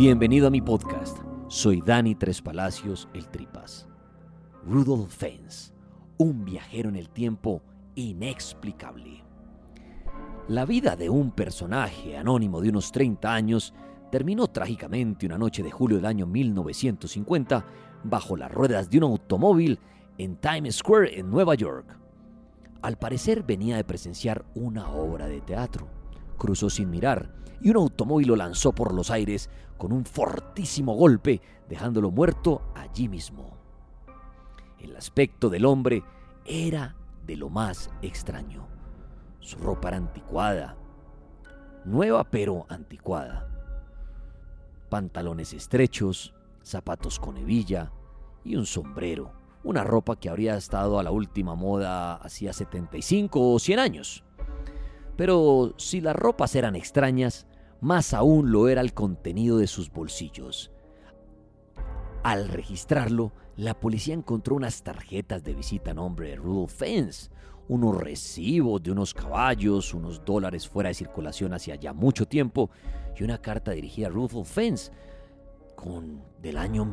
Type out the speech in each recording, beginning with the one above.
Bienvenido a mi podcast. Soy Dani Tres Palacios, el Tripas. Rudolph Fentz, un viajero en el tiempo inexplicable. La vida de un personaje anónimo de unos 30 años terminó trágicamente una noche de julio del año 1950 bajo las ruedas de un automóvil en Times Square, en Nueva York. Al parecer venía de presenciar una obra de teatro. Cruzó sin mirar y un automóvil lo lanzó por los aires con un fortísimo golpe, dejándolo muerto allí mismo. El aspecto del hombre era de lo más extraño. Su ropa era anticuada, nueva pero anticuada. Pantalones estrechos, zapatos con hebilla y un sombrero. Una ropa que habría estado a la última moda hacía 75 o 100 años. Pero si las ropas eran extrañas, más aún lo era el contenido de sus bolsillos. Al registrarlo, la policía encontró unas tarjetas de visita a nombre de Rudolph Fentz, unos recibos de unos caballos, unos dólares fuera de circulación hacía ya mucho tiempo y una carta dirigida a Rudolph Fentz del año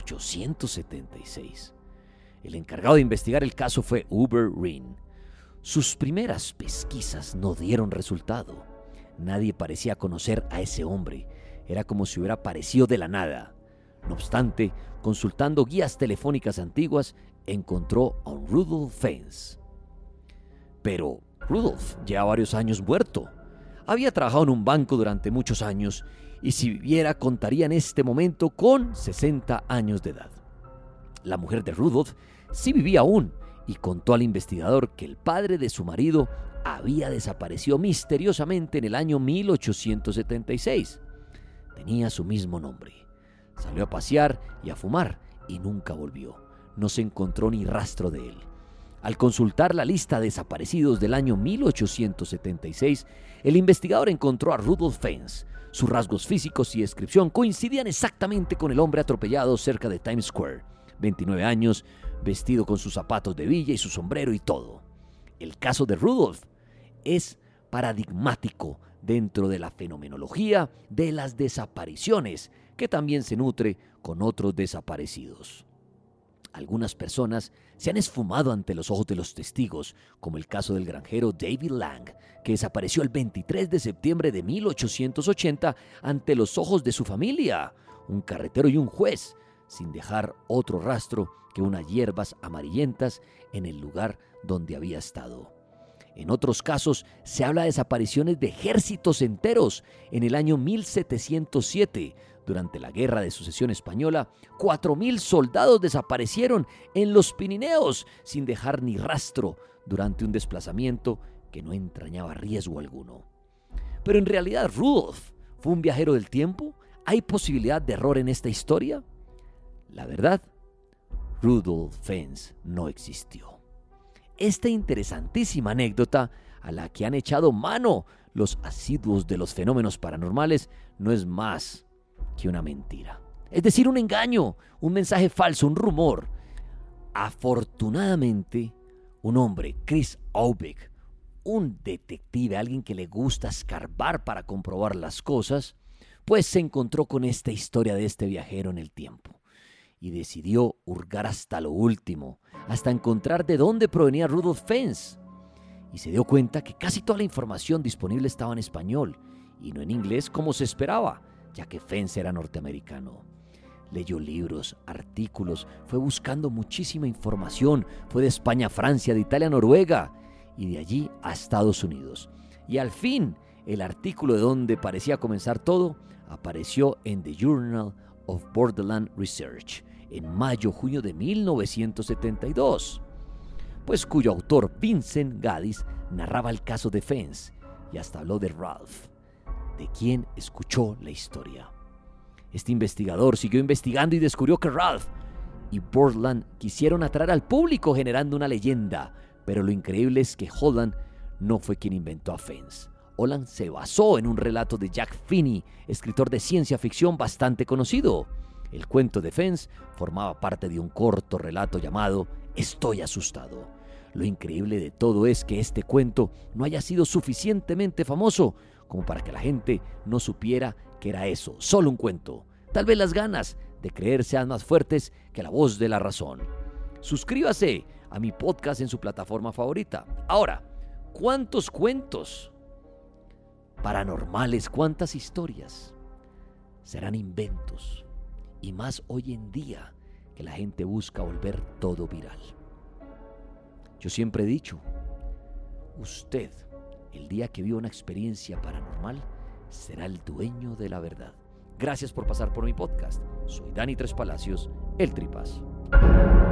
1876. El encargado de investigar el caso fue Hubert Rehn. Sus primeras pesquisas no dieron resultado. Nadie parecía conocer a ese hombre. Era como si hubiera aparecido de la nada. No obstante, consultando guías telefónicas antiguas, encontró a un Rudolph Fentz. Pero Rudolph lleva varios años muerto. Había trabajado en un banco durante muchos años y si viviera contaría en este momento con 60 años de edad. La mujer de Rudolph sí vivía aún y contó al investigador que el padre de su marido había desaparecido misteriosamente en el año 1876. Tenía su mismo nombre. Salió a pasear y a fumar y nunca volvió. No se encontró ni rastro de él. Al consultar la lista de desaparecidos del año 1876, el investigador encontró a Rudolph Fentz. Sus rasgos físicos y descripción coincidían exactamente con el hombre atropellado cerca de Times Square. 29 años, vestido con sus zapatos de villa y su sombrero y todo. El caso de Rudolph es paradigmático dentro de la fenomenología de las desapariciones, que también se nutre con otros desaparecidos. Algunas personas se han esfumado ante los ojos de los testigos, como el caso del granjero David Lang, que desapareció el 23 de septiembre de 1880 ante los ojos de su familia, un carretero y un juez, sin dejar otro rastro que unas hierbas amarillentas en el lugar donde había estado. En otros casos se habla de desapariciones de ejércitos enteros. En el año 1707, durante la Guerra de Sucesión Española, 4.000 soldados desaparecieron en los Pirineos sin dejar ni rastro durante un desplazamiento que no entrañaba riesgo alguno. Pero en realidad Rudolph fue un viajero del tiempo. ¿Hay posibilidad de error en esta historia? La verdad, Rudolph Fentz no existió. Esta interesantísima anécdota, a la que han echado mano los asiduos de los fenómenos paranormales, no es más que una mentira. Es decir, un engaño, un mensaje falso, un rumor. Afortunadamente, un hombre, Chris Aubeck, un detective, alguien que le gusta escarbar para comprobar las cosas, pues se encontró con esta historia de este viajero en el tiempo. Y decidió hurgar hasta lo último, hasta encontrar de dónde provenía Rudolph Fentz. Y se dio cuenta que casi toda la información disponible estaba en español, y no en inglés como se esperaba, ya que Fentz era norteamericano. Leyó libros, artículos, fue buscando muchísima información, fue de España a Francia, de Italia a Noruega, y de allí a Estados Unidos. Y al fin, el artículo de donde parecía comenzar todo, apareció en The Journal of Borderland Research, en mayo-junio de 1972, pues cuyo autor Vincent Gaddis narraba el caso de Fentz y hasta habló de Ralph, de quien escuchó la historia. Este investigador siguió investigando y descubrió que Ralph y Borderland quisieron atraer al público generando una leyenda, pero lo increíble es que Holland no fue quien inventó a Fentz. Holland se basó en un relato de Jack Finney, escritor de ciencia ficción bastante conocido. El cuento de Fentz formaba parte de un corto relato llamado Estoy asustado. Lo increíble de todo es que este cuento no haya sido suficientemente famoso como para que la gente no supiera que era eso, solo un cuento, Tal vez las ganas de creer sean más fuertes que la voz de la razón. Suscríbase a mi podcast en su plataforma favorita. Ahora, ¿cuántos cuentos paranormales, cuántas historias serán inventos? Y más hoy en día que la gente busca volver todo viral. Yo siempre he dicho, usted, el día que viva una experiencia paranormal, será el dueño de la verdad. Gracias por pasar por mi podcast. Soy Dani Tres Palacios, el Tripas.